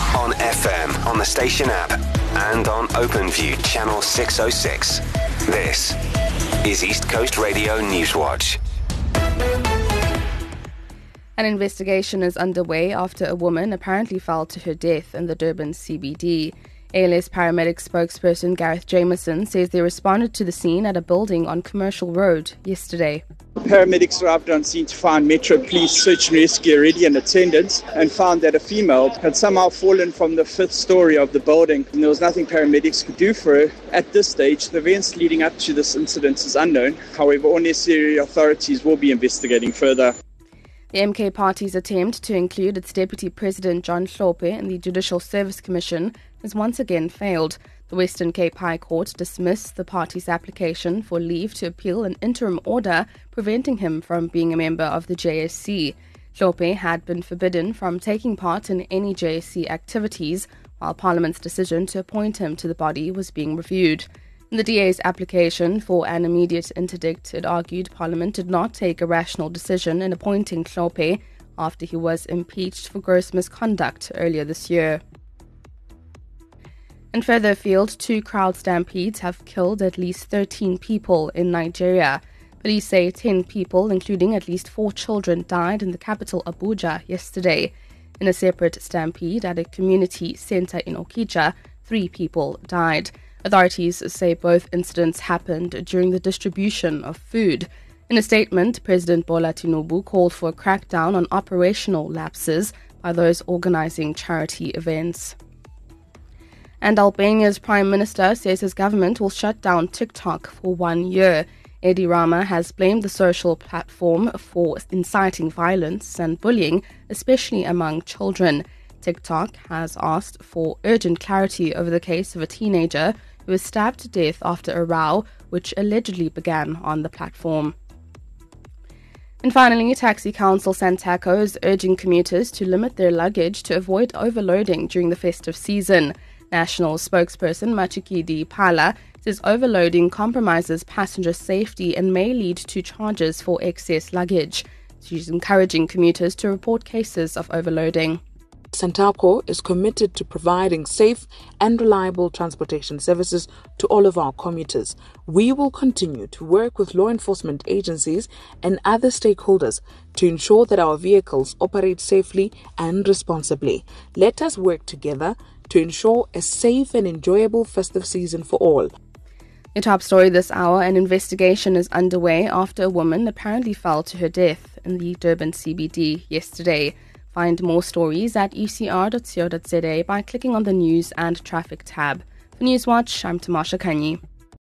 On FM, on the station app, and on OpenView channel 606. This is East Coast Radio Newswatch. An investigation is underway after a woman apparently fell to her death in the Durban CBD. ALS paramedic spokesperson Gareth Jameson says they responded to the scene at a building on Commercial Road yesterday. Paramedics arrived on scene to find Metro Police search and rescue already in attendance and found that a female had somehow fallen from the 5th story of the building. And there was nothing paramedics could do for her. At this stage, the events leading up to this incident is unknown. However, all necessary authorities will be investigating further. The MK Party's attempt to include its Deputy President John Hlophe in the Judicial Service Commission has once again failed. The Western Cape High Court dismissed the party's application for leave to appeal an interim order preventing him from being a member of the JSC. Hlophe had been forbidden from taking part in any JSC activities while Parliament's decision to appoint him to the body was being reviewed. In the DA's application for an immediate interdict, it argued Parliament did not take a rational decision in appointing Hlophe after he was impeached for gross misconduct earlier this year. And further afield, 2 crowd stampedes have killed at least 13 people in Nigeria. Police say 10 people, including at least 4 children, died in the capital Abuja yesterday. In a separate stampede at a community centre in Okija, 3 people died. Authorities say both incidents happened during the distribution of food. In a statement, President Bola Tinubu called for a crackdown on operational lapses by those organising charity events. And Albania's Prime Minister says his government will shut down TikTok for 1 year. Edi Rama has blamed the social platform for inciting violence and bullying, especially among children. TikTok has asked for urgent clarity over the case of a teenager who was stabbed to death after a row which allegedly began on the platform. And finally, Taxi Council Santaco is urging commuters to limit their luggage to avoid overloading during the festive season. National spokesperson Machikidi Phala says overloading compromises passenger safety and may lead to charges for excess luggage. She's encouraging commuters to report cases of overloading. Santaco is committed to providing safe and reliable transportation services to all of our commuters. We will continue to work with law enforcement agencies and other stakeholders to ensure that our vehicles operate safely and responsibly. Let us work together to ensure a safe and enjoyable festive season for all. The top story this hour: an investigation is underway after a woman apparently fell to her death in the Durban CBD yesterday. Find more stories at ecr.co.za by clicking on the News and Traffic tab. For Newswatch, I'm Tamasha Kanyi.